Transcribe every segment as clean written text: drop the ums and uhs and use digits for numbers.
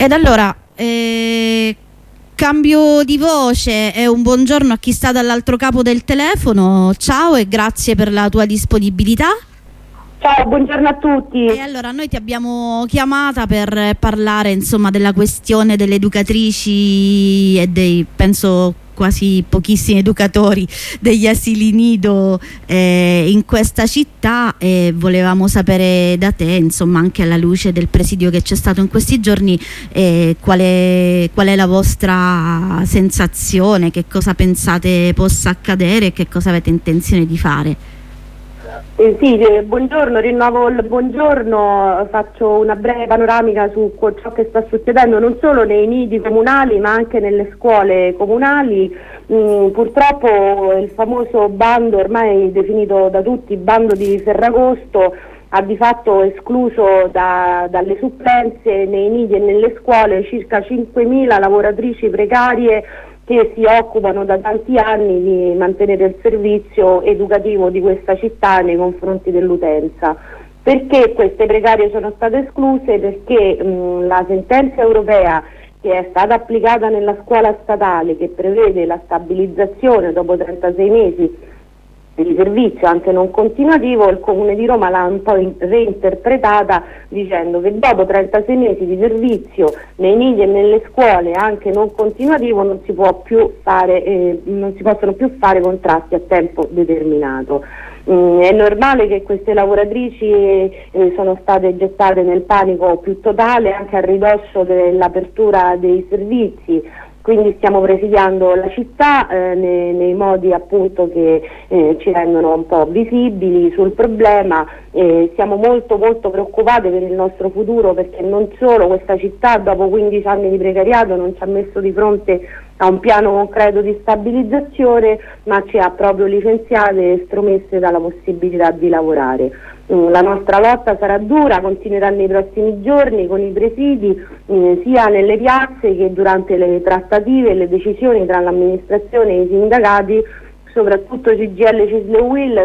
Ed allora, cambio di voce e un buongiorno a chi sta dall'altro capo del telefono. Ciao e grazie per la tua disponibilità. Ciao, buongiorno a tutti. E allora noi ti abbiamo chiamata per parlare insomma della questione delle educatrici e dei, penso, quasi pochissimi educatori degli asili nido in questa città, e volevamo sapere da te, insomma, anche alla luce del presidio che c'è stato in questi giorni, qual è la vostra sensazione, che cosa pensate possa accadere e che cosa avete intenzione di fare. Sì, buongiorno, rinnovo il buongiorno, faccio una breve panoramica su ciò che sta succedendo non solo nei nidi comunali ma anche nelle scuole comunali. Purtroppo il famoso bando, ormai definito da tutti bando di Ferragosto, ha di fatto escluso dalle supplenze nei nidi e nelle scuole circa 5.000 lavoratrici precarie che si occupano da tanti anni di mantenere il servizio educativo di questa città nei confronti dell'utenza. Perché queste precarie sono state escluse? Perché la sentenza europea che è stata applicata nella scuola statale, che prevede la stabilizzazione dopo 36 mesi di servizio anche non continuativo, il Comune di Roma l'ha un po' reinterpretata dicendo che dopo 36 mesi di servizio nei nidi e nelle scuole anche non continuativo non si possono più fare contratti a tempo determinato. È normale che queste lavoratrici sono state gettate nel panico più totale anche a ridosso dell'apertura dei servizi. Quindi stiamo presidiando la città nei modi appunto che ci rendono un po' visibili sul problema. Siamo molto preoccupati per il nostro futuro, perché non solo questa città dopo 15 anni di precariato non ci ha messo di fronte a un piano concreto di stabilizzazione, ma ci ha proprio licenziate e estromesse dalla possibilità di lavorare. La nostra lotta sarà dura, continuerà nei prossimi giorni con i presidi sia nelle piazze che durante le trattative e le decisioni tra l'amministrazione e i sindacati, soprattutto CGIL, CISL e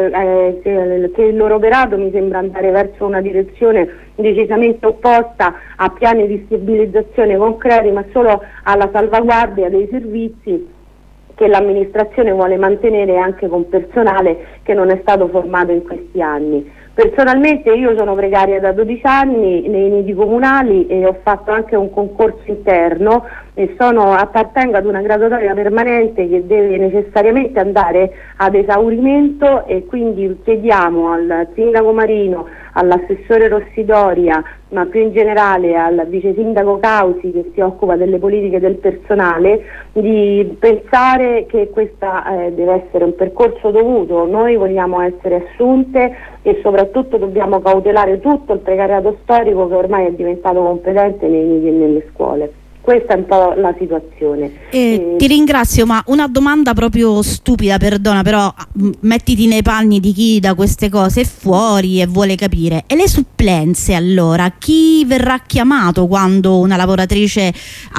UIL, che il loro operato mi sembra andare verso una direzione decisamente opposta a piani di stabilizzazione concreti, ma solo alla salvaguardia dei servizi che l'amministrazione vuole mantenere anche con personale che non è stato formato in questi anni. Personalmente io sono precaria da 12 anni nei nidi comunali e ho fatto anche un concorso interno e appartengo ad una graduatoria permanente che deve necessariamente andare ad esaurimento, e quindi chiediamo al sindaco Marino, all'assessore Rossidoria, ma più in generale al vice sindaco Causi, che si occupa delle politiche del personale, di pensare che questa deve essere un percorso dovuto. Noi vogliamo essere assunte e soprattutto dobbiamo cautelare tutto il precariato storico che ormai è diventato competente nei nidi e nelle scuole. Questa è un po' la situazione. Ti ringrazio, ma una domanda proprio stupida, perdona, però mettiti nei panni di chi da queste cose è fuori e vuole capire. E le supplenze, allora? Chi verrà chiamato quando una lavoratrice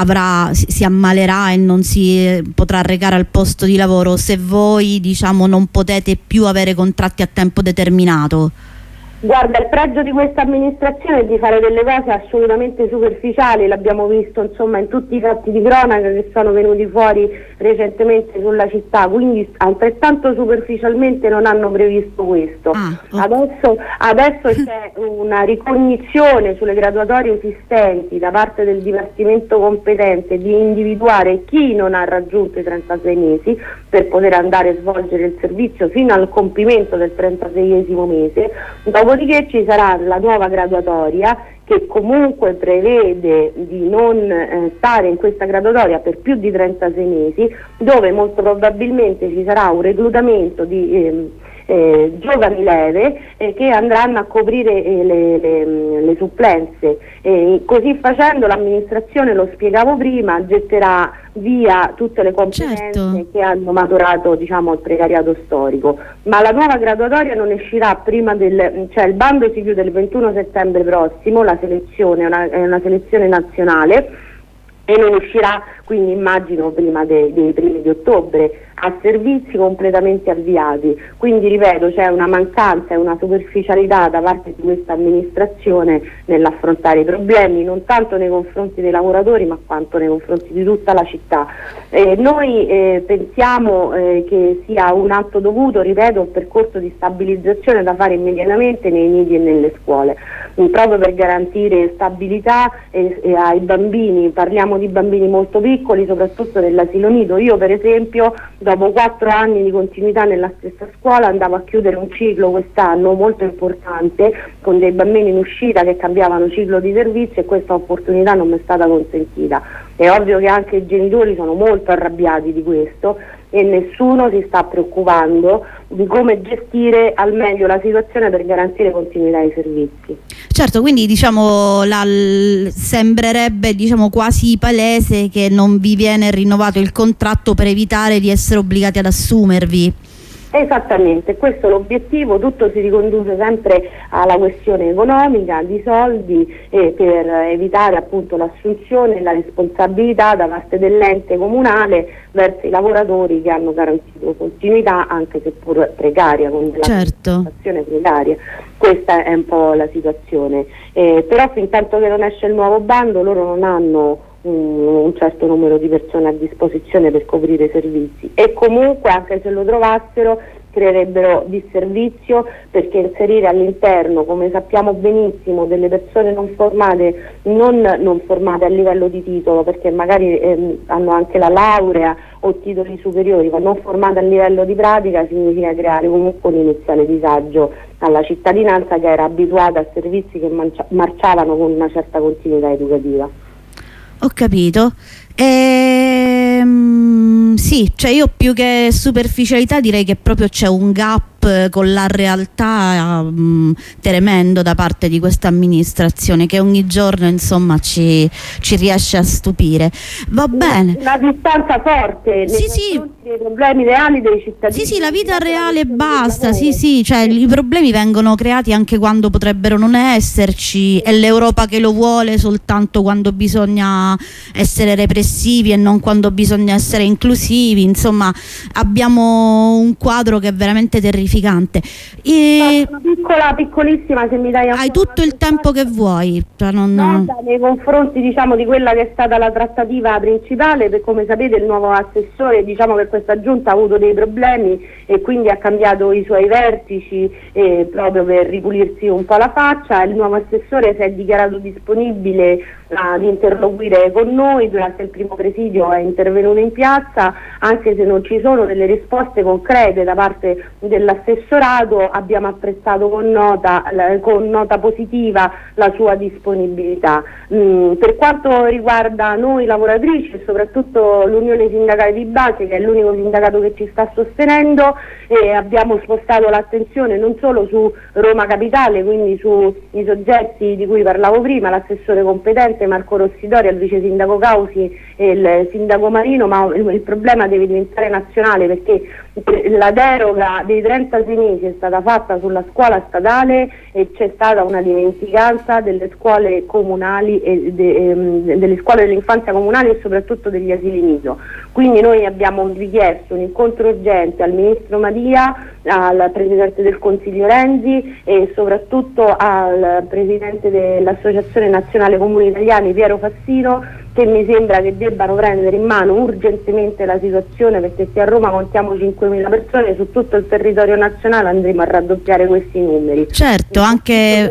si ammalerà e non si potrà recare al posto di lavoro, se voi, diciamo, non potete più avere contratti a tempo determinato? Guarda, il pregio di questa amministrazione è di fare delle cose assolutamente superficiali, l'abbiamo visto insomma in tutti i fatti di cronaca che sono venuti fuori recentemente sulla città, quindi altrettanto superficialmente non hanno previsto questo. Adesso c'è una ricognizione sulle graduatorie esistenti da parte del Dipartimento competente di individuare chi non ha raggiunto i 36 mesi per poter andare a svolgere il servizio fino al compimento del 36esimo mese. Dopodiché ci sarà la nuova graduatoria che comunque prevede di non stare in questa graduatoria per più di 36 mesi, dove molto probabilmente ci sarà un reclutamento di giovani leve che andranno a coprire le supplenze. Così facendo l'amministrazione, lo spiegavo prima, getterà via tutte le competenze che hanno maturato, diciamo, il precariato storico. Ma la nuova graduatoria non uscirà prima il bando si chiude il 21 settembre prossimo, la selezione è una selezione nazionale, e non uscirà, quindi immagino prima dei primi di ottobre, a servizi completamente avviati. Quindi ripeto, c'è una mancanza e una superficialità da parte di questa amministrazione nell'affrontare i problemi, non tanto nei confronti dei lavoratori ma quanto nei confronti di tutta la città. Noi pensiamo che sia un atto dovuto, ripeto, un percorso di stabilizzazione da fare immediatamente nei nidi e nelle scuole, proprio per garantire stabilità ai bambini. Parliamo di bambini molto piccoli, soprattutto dell'asilo nido. Io per esempio dopo 4 anni di continuità nella stessa scuola andavo a chiudere un ciclo quest'anno molto importante con dei bambini in uscita che cambiavano ciclo di servizio, e questa opportunità non mi è stata consentita. È ovvio che anche i genitori sono molto arrabbiati di questo e nessuno si sta preoccupando di come gestire al meglio la situazione per garantire continuità ai servizi. Certo, quindi diciamo sembrerebbe quasi palese che non vi viene rinnovato il contratto per evitare di essere obbligati ad assumervi. Esattamente, questo è l'obiettivo, tutto si riconduce sempre alla questione economica, di soldi, per evitare appunto l'assunzione e la responsabilità da parte dell'ente comunale verso i lavoratori che hanno garantito continuità, anche seppur precaria, con della situazione precaria. Questa è un po' la situazione, però fin tanto che non esce il nuovo bando loro non hanno un certo numero di persone a disposizione per coprire i servizi, e comunque anche se lo trovassero creerebbero disservizio, perché inserire all'interno, come sappiamo benissimo, delle persone non formate a livello di titolo, perché magari hanno anche la laurea o titoli superiori, ma non formate a livello di pratica, significa creare comunque un iniziale disagio alla cittadinanza che era abituata a servizi che marciavano con una certa continuità educativa. Ho capito. Sì, cioè io più che superficialità direi che proprio c'è un gap con la realtà tremendo da parte di questa amministrazione, che ogni giorno insomma ci riesce a stupire. Va bene. Una distanza forte dei problemi reali dei cittadini. Sì, la vita reale basta. Sì, cioè i problemi vengono creati anche quando potrebbero non esserci, è l'Europa che lo vuole soltanto quando bisogna essere repressivi e non quando bisogna essere inclusivi. Insomma, abbiamo un quadro che è veramente terrificante. Piccolissima, se mi dai hai tutto il tempo che vuoi. Nei confronti di quella che è stata la trattativa principale, perché come sapete il nuovo assessore, che questa giunta ha avuto dei problemi e quindi ha cambiato i suoi vertici proprio per ripulirsi un po' la faccia. Il nuovo assessore si è dichiarato disponibile ad interloquire con noi. Durante il primo presidio è intervenuto in piazza, anche se non ci sono delle risposte concrete da parte dell'assessorato. Abbiamo apprezzato con nota positiva la sua disponibilità. Per quanto riguarda noi lavoratrici e soprattutto l'Unione Sindacale di Base, che è l'unico sindacato che ci sta sostenendo, abbiamo spostato l'attenzione non solo su Roma Capitale, quindi sui soggetti di cui parlavo prima, l'assessore competente Marco Rossidori, il vice sindaco Causi e il sindaco Marino, ma il problema deve diventare nazionale, perché la deroga dei 36 mesi è stata fatta sulla scuola statale e c'è stata una dimenticanza delle scuole comunali e delle scuole dell'infanzia comunali e soprattutto degli asili nido. Quindi noi abbiamo richiesto un incontro urgente al ministro Madia, al presidente del Consiglio Renzi e soprattutto al presidente dell'Associazione Nazionale Comuni Italiani Piero Fassino, che mi sembra che debbano prendere in mano urgentemente la situazione, perché se a Roma contiamo 5.000 persone, su tutto il territorio nazionale andremo a raddoppiare questi numeri. Certo, anche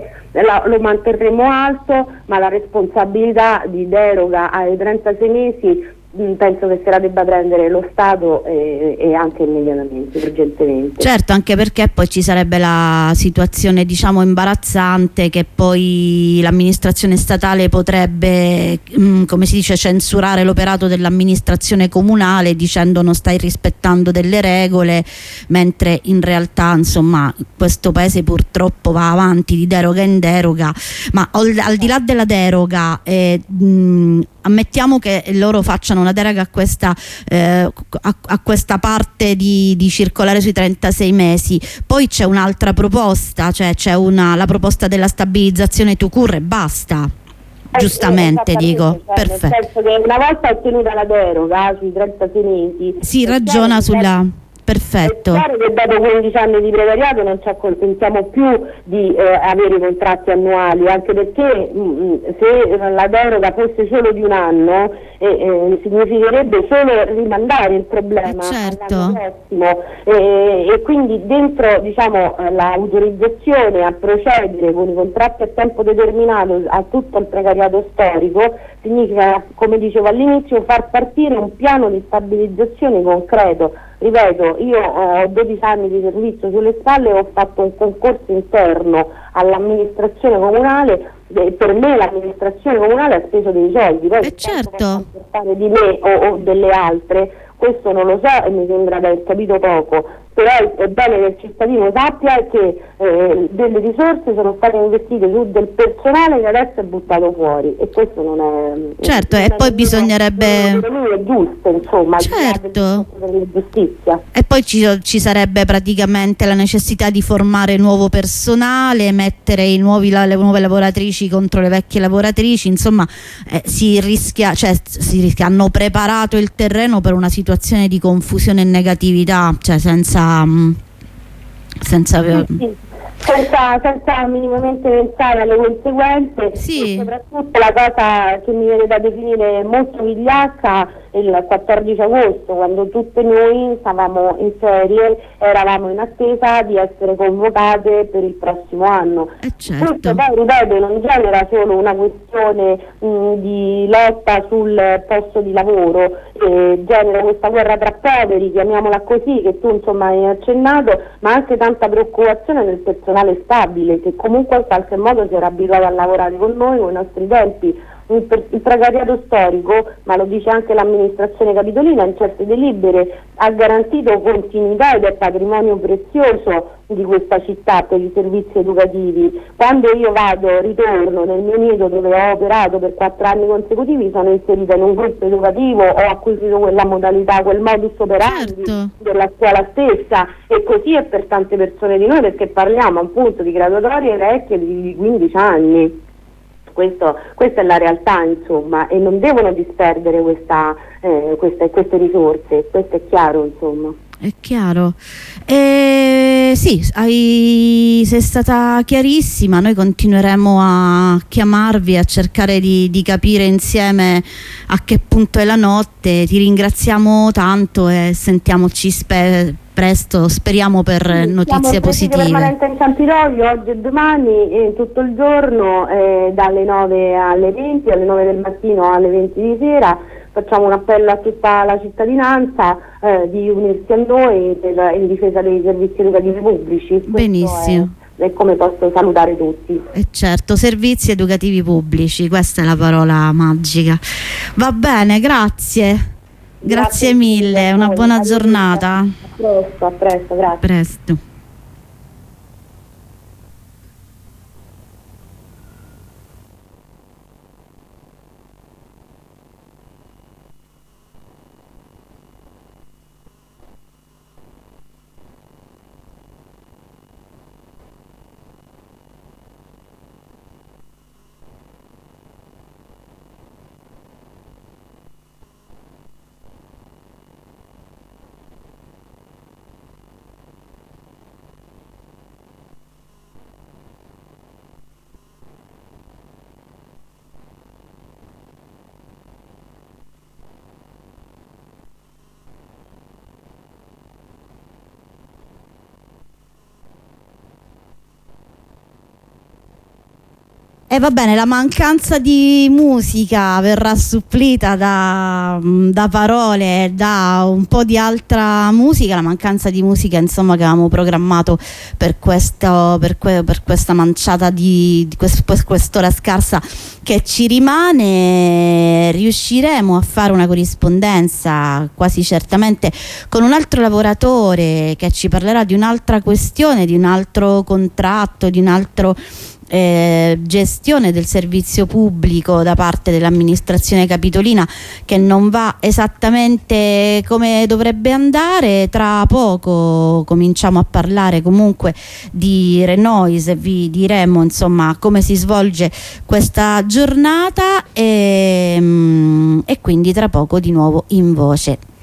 lo manterremo alto, ma la responsabilità di deroga ai 36 mesi penso che se la debba prendere lo Stato e anche immediatamente, urgentemente. Certo, anche perché poi ci sarebbe la situazione imbarazzante che poi l'amministrazione statale potrebbe, come si dice, censurare l'operato dell'amministrazione comunale dicendo non stai rispettando delle regole, mentre in realtà insomma questo paese purtroppo va avanti di deroga in deroga. Ma al di là della deroga, ammettiamo che loro facciano una deroga a questa parte di circolare sui 36 mesi, poi c'è un'altra proposta, cioè c'è la proposta della stabilizzazione tout court e basta. giustamente dico, perfetto. Nel senso che una volta ottenuta la deroga sui 36 mesi si ragiona sulla... Perfetto. È chiaro che dopo 15 anni di precariato non ci accontentiamo più di avere contratti annuali, anche perché se la deroga fosse solo di un anno significherebbe solo rimandare il problema all'anno prossimo, e quindi dentro, diciamo, l'autorizzazione a procedere con i contratti a tempo determinato a tutto il precariato storico significa, come dicevo all'inizio, far partire un piano di stabilizzazione concreto. Ripeto, io ho 12 anni di servizio sulle spalle e ho fatto un concorso interno all'amministrazione comunale. Per me l'amministrazione comunale ha speso dei soldi, poi certo, per fare di me o delle altre, questo non lo so e mi sembra di aver capito poco, però è bene che il cittadino sappia che delle risorse sono state investite su del personale che adesso è buttato fuori, e questo non è... Certo, e poi bisognerebbe... è giusto, insomma, certo, della giustizia. E poi ci sarebbe praticamente la necessità di formare nuovo personale, mettere le nuove lavoratrici contro le vecchie lavoratrici, insomma si rischia, hanno preparato il terreno per una situazione di confusione e negatività, cioè senza minimamente pensare alle conseguenze. Sì. E soprattutto la cosa che mi viene da definire molto vigliacca, il 14 agosto, quando tutte noi stavamo in ferie, eravamo in attesa di essere convocate per il prossimo anno. Certo. Questo poi, ripeto, non genera solo una questione di lotta sul posto di lavoro, genera questa guerra tra poveri, chiamiamola così, che tu insomma hai accennato, ma anche tanta preoccupazione nel personale stabile, che comunque in qualche modo si era abituato a lavorare con noi, con i nostri tempi. Il precariato storico, ma lo dice anche l'amministrazione capitolina, in certe delibere ha garantito continuità ed è patrimonio prezioso di questa città per i servizi educativi. Quando io ritorno nel mio nido dove ho operato per 4 anni consecutivi, sono inserita in un gruppo educativo, ho acquisito quella modalità, quel modus operandi della scuola stessa, e così è per tante persone di noi, perché parliamo appunto di graduatorie vecchie di 15 anni. Questa è la realtà, insomma, e non devono disperdere queste risorse, questo è chiaro, insomma. È chiaro. Sì, sei stata chiarissima, noi continueremo a chiamarvi, a cercare di capire insieme a che punto è la notte. Ti ringraziamo tanto e sentiamoci presto, speriamo per notizie positive. Siamo permanente in Campidoglio oggi e domani, tutto il giorno, dalle 9 alle 20, alle 9 del mattino alle 20 di sera. Facciamo un appello a tutta la cittadinanza di unirsi a noi in difesa dei servizi educativi pubblici. Benissimo. E come posso salutare tutti. Certo, servizi educativi pubblici, questa è la parola magica. Va bene, grazie. Grazie mille, una buona giornata. A presto, grazie. Presto. E va bene, la mancanza di musica verrà supplita da parole, da un po' di altra musica, la mancanza di musica insomma che avevamo programmato per questa manciata di quest'ora scarsa che ci rimane. Riusciremo a fare una corrispondenza quasi certamente con un altro lavoratore che ci parlerà di un'altra questione, di un altro contratto, di un altro gestione del servizio pubblico da parte dell'amministrazione capitolina che non va esattamente come dovrebbe andare. Tra poco cominciamo a parlare comunque di Renoise e vi diremo insomma come si svolge questa giornata e quindi tra poco di nuovo in voce.